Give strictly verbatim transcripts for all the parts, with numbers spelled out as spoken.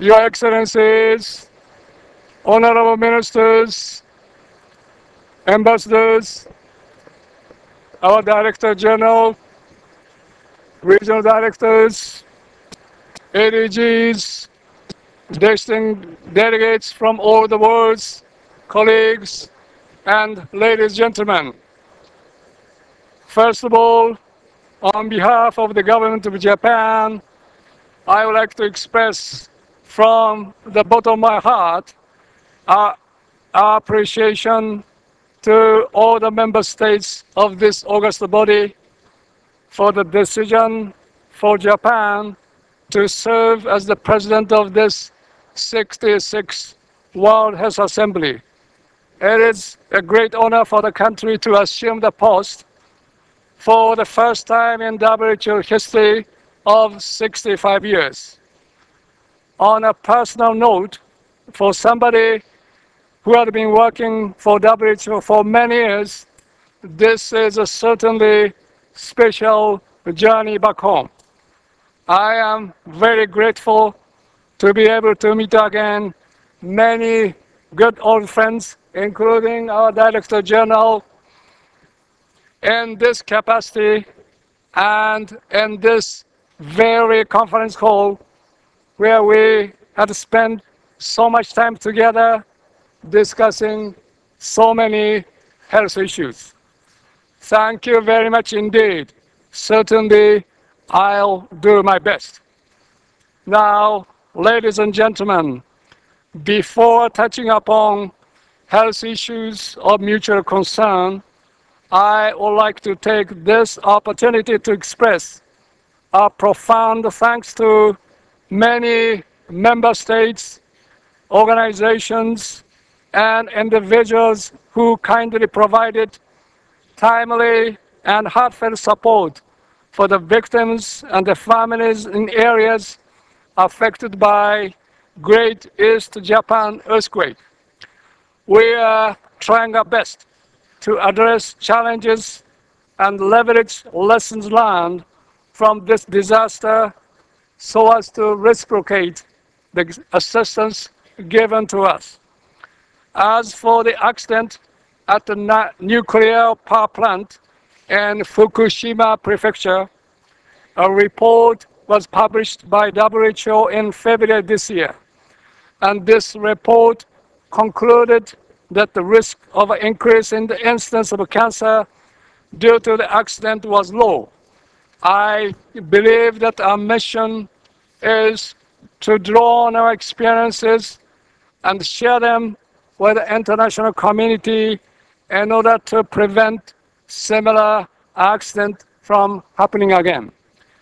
Your Excellencies, Honorable Ministers, Ambassadors, our Director General, Regional Directors, A D Gs, distinct delegates from all the world, colleagues, and ladies and gentlemen. First of all, on behalf of the government of Japan, I would like to express from the bottom of my heart our, our appreciation to all the member states of this august body for the decision for Japan to serve as the president of this sixty-sixth World Health Assembly. It is a great honor for the country to assume the post for the first time in W H O history of sixty-five years. On a personal note, for somebody who had been working for W H O for many years, this is a certainly special journey back home. I am very grateful to be able to meet again many good old friends, including our Director General, in this capacity and in this very conference hall where we had spent so much time together discussing so many health issues. Thank you very much indeed. Certainly, I'll do my best. Now, ladies and gentlemen, before touching upon health issues of mutual concern, I would like to take this opportunity to express our profound thanks to many member states, organizations, and individuals who kindly provided timely and heartfelt support for the victims and the families in areas affected by Great East Japan earthquake. We are trying our best to address challenges and leverage lessons learned from this disaster so as to reciprocate the assistance given to us. As for the accident at the nuclear power plant in Fukushima Prefecture, a report was published by W H O in February this year. And this report concluded that the risk of an increase in the incidence of cancer due to the accident was low. I believe that our mission is to draw on our experiences and share them with the international community in order to prevent similar accidents from happening again.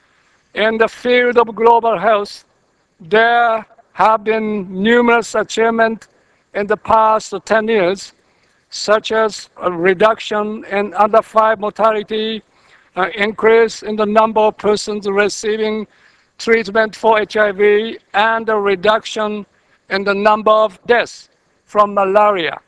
In the field of global health, there have been numerous achievements in the past ten years, such as a reduction in under five mortality, an increase in the number of persons receiving treatment for H I V, and a reduction in the number of deaths from malaria.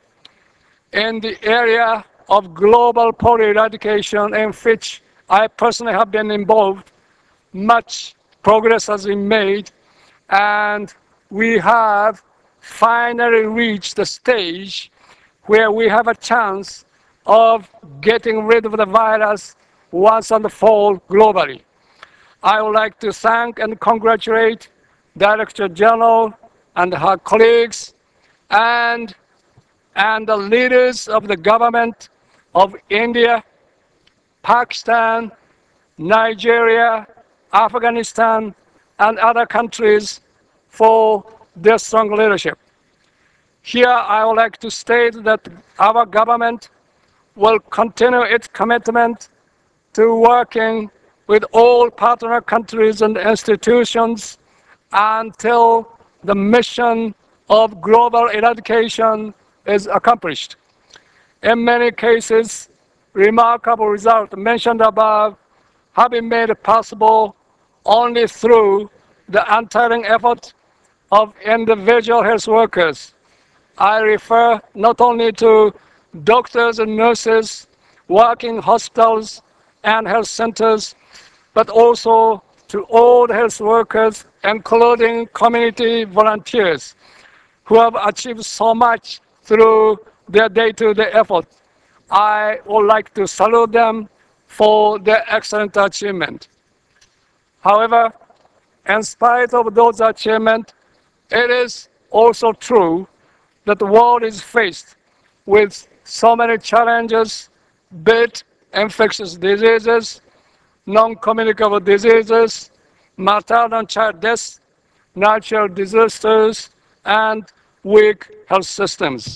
In the area of global polio eradication, in which I personally have been involved, much progress has been made, and we have finally reached the stage where we have a chance of getting rid of the virus once and for all globally. I would like to thank and congratulate Director General and her colleagues and, and the leaders of the government of India, Pakistan, Nigeria, Afghanistan, and other countries for their strong leadership. Here, I would like to state that our government will continue its commitment to working with all partner countries and institutions until the mission of global eradication is accomplished. In many cases, remarkable results mentioned above have been made possible only through the untiring effort of individual health workers. I refer not only to doctors and nurses working in hospitals and health centers, but also to all the health workers, including community volunteers, who have achieved so much through their day-to-day effort. I would like to salute them for their excellent achievement. However, in spite of those achievements, it is also true that the world is faced with so many challenges, be it infectious diseases, non-communicable diseases, maternal child deaths, natural disasters, and weak health systems.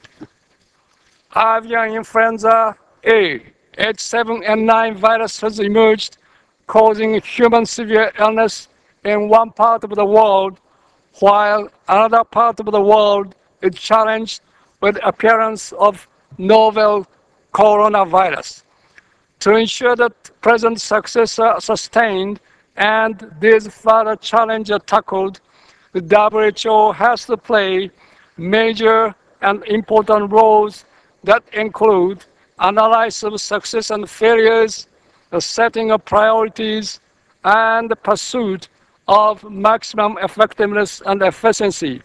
Avian influenza A, H seven N nine virus has emerged, causing human severe illness in one part of the world, while another part of the world is challenged with the appearance of novel coronavirus. To ensure that present success are sustained and these further challenges are tackled, the W H O has to play major and important roles that include analysis of success and failures, the setting of priorities, and the pursuit of maximum effectiveness and efficiency.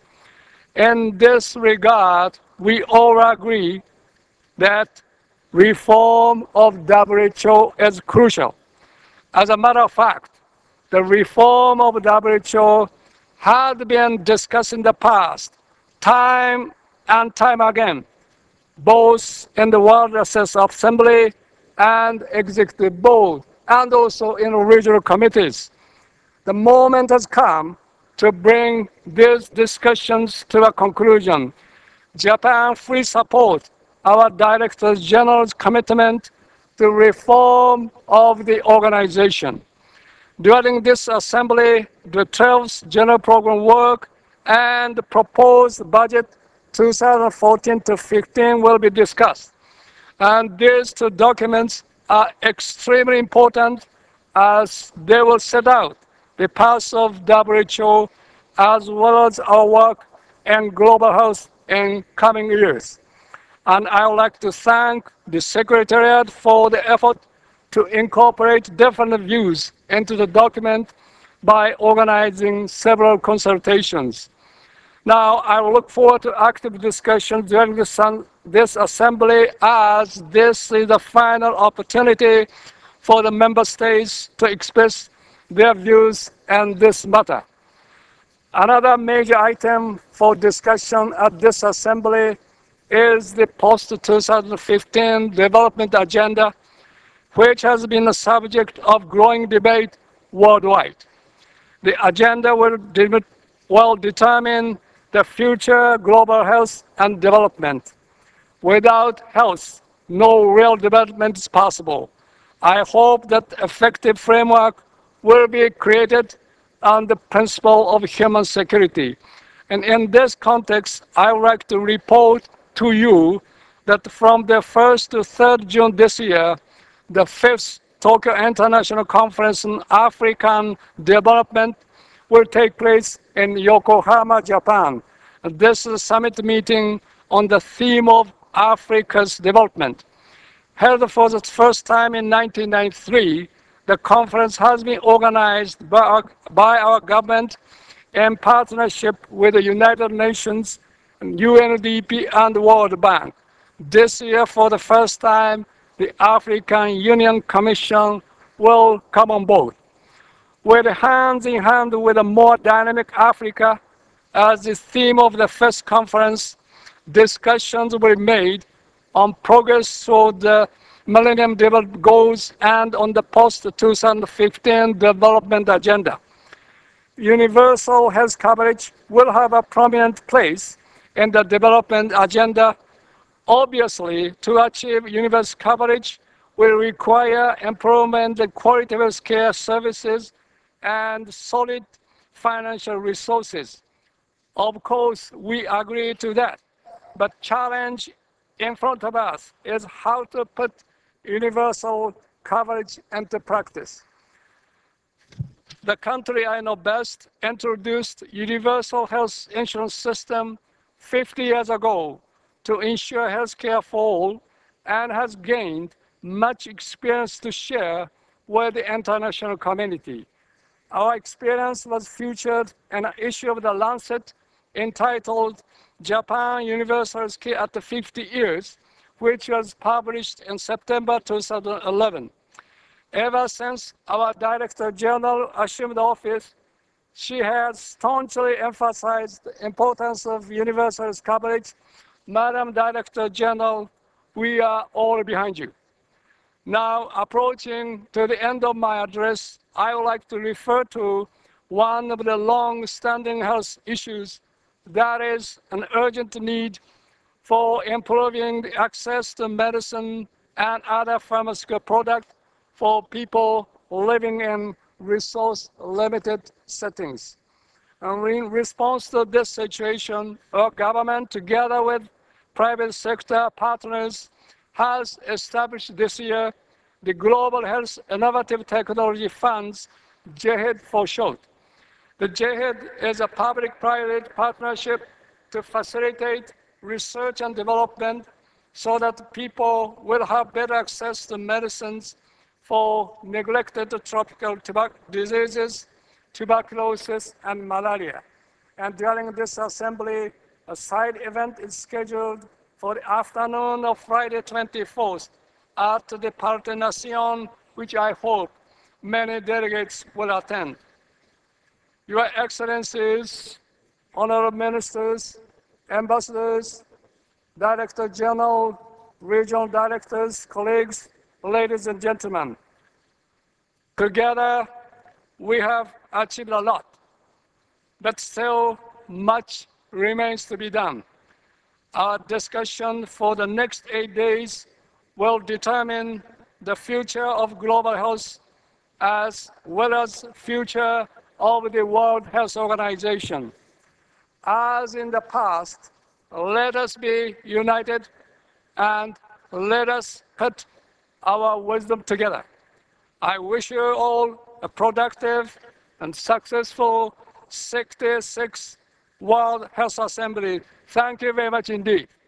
In this regard, we all agree that reform of W H O is crucial. As a matter of fact, the reform of W H O had been discussed in the past, time and time again, both in the World Health Assembly and Executive Board, and also in regional committees. The moment has come to bring these discussions to a conclusion. Japan fully supports our Director General's commitment to reform of the organization. During this assembly, the twelfth General Program work and the proposed budget two thousand fourteen to fifteen will be discussed. And these two documents are extremely important as they will set out the path of W H O as well as our work in global health in coming years. And I would like to thank the Secretariat for the effort to incorporate different views into the document by organizing several consultations. Now, I will look forward to active discussions during this, this assembly, as this is the final opportunity for the member states to express their views on this matter. Another major item for discussion at this assembly is the post two thousand fifteen development agenda, which has been the subject of growing debate worldwide. The agenda will, de will determine the future global health and development. Without health, no real development is possible. I hope that effective framework will be created on the principle of human security. And in this context, I would like to report to you that from the first to third June this year, the fifth Tokyo International Conference on African Development will take place in Yokohama, Japan. And this is a summit meeting on the theme of Africa's development. Held for the first time in nineteen ninety-three, the conference has been organized by our, by our government in partnership with the United Nations, U N D P, and the World Bank. This year, for the first time, the African Union Commission will come on board. With hands in hand with a more dynamic Africa as the theme of the first conference, discussions were made on progress toward the Millennium Development Goals and on the post two thousand fifteen development agenda. Universal health coverage will have a prominent place in the development agenda. Obviously, to achieve universal coverage will require improvement in quality of health care services and solid financial resources. Of course, we agree to that, but challenge in front of us is how to put universal coverage into practice. The country I know best introduced universal health insurance system fifty years ago to ensure health care for all, and has gained much experience to share with the international community. Our experience was featured in an issue of The Lancet entitled Japan Universal Healthcare at the fifty years, which was published in September two thousand eleven. Ever since our Director General assumed office, she has staunchly emphasized the importance of universal health coverage. Madam Director General, we are all behind you. Now, approaching to the end of my address, I would like to refer to one of the long-standing health issues, that is an urgent need for improving the access to medicine and other pharmaceutical products for people living in resource-limited settings. And in response to this situation, our government, together with private sector partners, has established this year the Global Health Innovative Technology Funds, J H I D for short. The J H I D is a public-private partnership to facilitate research and development so that people will have better access to medicines for neglected tropical diseases, tuberculosis, and malaria. And during this assembly, a side event is scheduled for the afternoon of Friday twenty-fourth at the Parque Nación, which I hope many delegates will attend. Your Excellencies, honorable ministers, ambassadors, Director General, regional directors, colleagues, ladies and gentlemen, together we have achieved a lot, but still much remains to be done. Our discussion for the next eight days will determine the future of global health as well as future of the World Health Organization. As in the past, let us be united and let us put our wisdom together. I wish you all a productive and successful sixty-sixth World Health Assembly. Thank you very much indeed.